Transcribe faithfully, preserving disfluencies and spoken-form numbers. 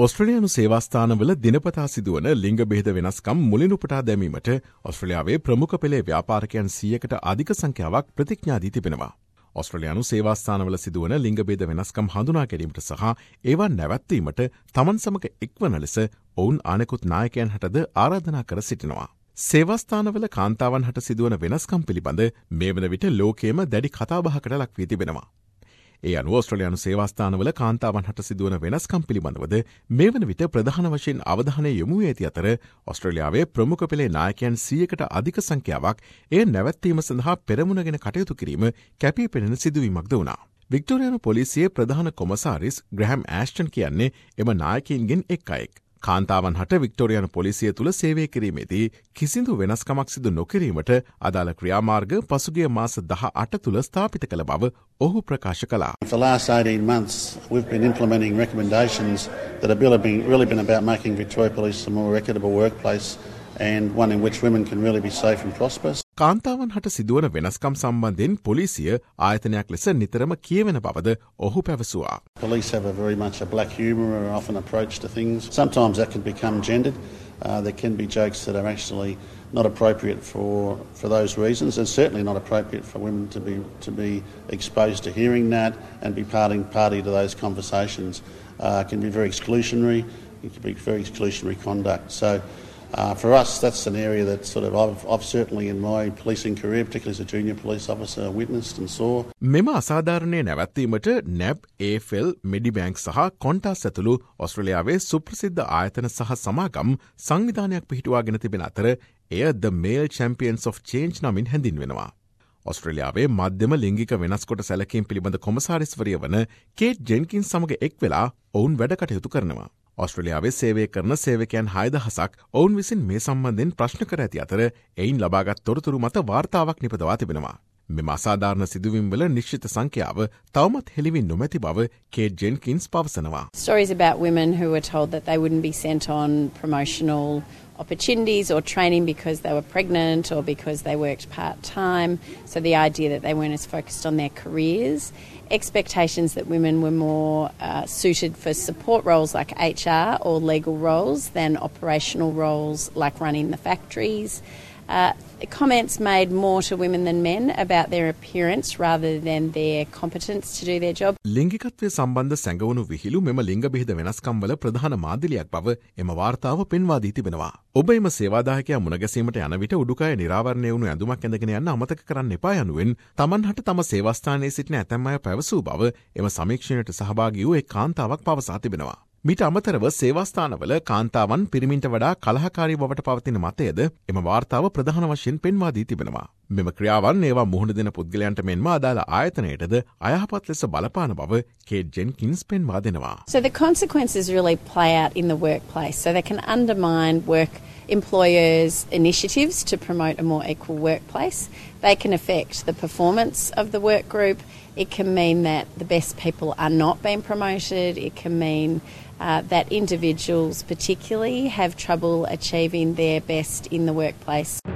ඔස්ට්‍රේලියානු සේවාස්ථානවල දිනපතා සිදුවන ලිංග බෙහෙද වෙනස්කම් මුලින් උපුටා දැමීමට ඔස්ට්‍රේලියාවේ ප්‍රමුඛ පෙළේ ව්‍යාපාරිකයන් සීයකට අධික සංඛ්‍යාවක් ප්‍රතිඥා දී තිබෙනවා. ඔස්ට්‍රේලියානු සේවාස්ථානවල සිදුවන ලිංග බෙහෙද වෙනස්කම් හඳුනා ගැනීමට සහ ඒවා නැවැත්වීමට තමන් සමග එක්වන ලෙස ඔවුන් අනෙකුත් නායකයන් හටද ආරාධනා කර සිටිනවා. සේවාස්ථානවල කාන්තාවන් හට සිදුවන වෙනස්කම් පිළිබඳ මේ වන විට ලෝකයේම දැඩි කතාබහකට ලක් වී තිබෙනවා. ඒ අනුව ඔස්ට්‍රේලියානු සේවාස්ථානවල කාන්තාවන් හට සිදුවන වෙනස්කම් පිළිබඳවද මේ වන විට ප්‍රධාන වශයෙන් අවධානය යොමු වී ඇති අතර ඔස්ට්‍රේලියාවේ ප්‍රමුඛ පෙළේ නායකයන් සීයකට අධික සංඛ්‍යාවක් එය නැවැත්වීම සඳහා පෙරමුණගෙන කටයුතු කිරීම කැපී පෙනෙන සිදුවීමක්ද වුණා. වික්ටෝරියානු පොලිසියේ ප්‍රධාන කොමසාරිස් ග්‍රැහම් ඇෂ්ටන් කියන්නේ එම නායකයින්ගෙන් එක් අයෙක්. කාන්තාවන් හට වික්ටෝරියානු පොලිසිය තුළ සේවය කිරීමේදී කිසිදු වෙනස්කමක් සිදු නොකිරීමට අදාළ ක්‍රියාමාර්ග පසුගිය මාස දහ අට තුළ ස්ථාපිත කළ බව ඔහු ප්‍රකාශ කළා. For the last eighteen months we've been implementing recommendations that have really been, really been about making Victoria Police a more equitable workplace and one in which women can really be safe and prosperous. කාන්තාවන් හට සිදුවන වෙනස්කම් සම්බන්ධයෙන් පොලිසිය ආයතනයක් ලෙස නිතරම කියවෙන බවද ඔහු පැවසුවා. Police have a very much a black humour or often approach to things. Sometimes that can become gendered. Uh, there can be jokes that are actually not appropriate for, for those reasons, and certainly not appropriate for women to be to be exposed to hearing that and be parting, party to those conversations. Uh, can be very exclusionary. It can be very exclusionary conduct. So. Uh, for us, that's an area that sort of I've, I've certainly in my policing career, particularly as a junior police officer, witnessed and saw. මෙම අසාධාරණය නැවැත්වීමට නැබ්, ඒ F L, මෙඩිබැංක් සහ කොන්ටාස් ඇතුළු ඔස්ට්‍රේලියාවේ සුප්‍රසිද්ධ ආයතන සහ සමාගම් සංවිධානයක් පිහිටුවාගෙන තිබෙන අතර එය The Male Champions of Change නමින් හැඳින්වෙනවා. ඔස්ට්‍රේලියාවේ මධ්‍යම ලිංගික වෙනස්කොට සැලකීම් පිළිබඳ කොමසාරිස්වරිය වන කේට් ජෙන්කින්ස් සමග එක් වෙලා ඔවුන් වැඩ කටයුතු කරනවා. ඔස්ට්‍රේලියාවේ සේවය කරන සේවකයන් හයදහසක් ඔවුන් විසින් මේ සම්බන්ධයෙන් ප්‍රශ්න කර ඇති අතර එයින් ලබාගත් තොරතුරු මත වාර්තාවක් නිපදවා තිබෙනවා. මෙම අසාධාරණ සිදුවීම්වල නිශ්චිත සංඛ්‍යාව තවමත් හෙළිවී නොමැති බව කේට් ජෙන්කින්ස් පවසනවා. Stories about women who were told that they wouldn't be sent on promotional opportunities or training because they were pregnant or because they worked part-time. So the idea that they weren't as focused on their careers. Expectations that women were more uh, suited for support roles like H R or legal roles than operational roles like running the factories. Uh, comments made more to women than men about their appearance rather than their competence to do their job. ලිංගිකත්වය සම්බන්ධ සැඟවුණු විහිළු මෙම ලිංග බෙහෙද වෙනස්කම්වල ප්‍රධාන මාදිලියක් බව එම වාර්තාව පෙන්වා දී තිබෙනවා. ඔබ එම සේවාදායකයා මුණගැසීමට යන විට උඩුකය නිරාවරණය වුණු ඇඳුමක් ඇඳගෙන යන්න අමතක කරන්න එපා යනුවෙන් තමන් හට තම සේවාස්ථානයේ සිටින ඇතැම් අය පැවසූ බව එම සමීක්ෂණයට සහභාගී වූ එක් කාන්තාවක් පවසා තිබෙනවා. මිට අමතරව සේවාස්ථානවල කාන්තාවන් පිරිමින්ට වඩා කලහකාරී බවට පවතින මතයද එම වාර්තාව ප්‍රධාන වශයෙන් පෙන්වා දී තිබෙනවා. මෙම ක්‍රියාවන් ඒවා මුහුණ දෙන පුද්ගලයන්ට මෙන්ම අදාළ ආයතනයටද අයහපත් ලෙස බලපාන බව කේට් ජෙන්කින්ස් පෙන්වා දෙනවා. So the consequences really play out in the workplace. So they can undermine work employers' initiatives to promote a more equal workplace. They can affect the performance of the work group. It can mean that the best people are not being promoted. It can mean uh, that individuals particularly have trouble achieving their best in the workplace.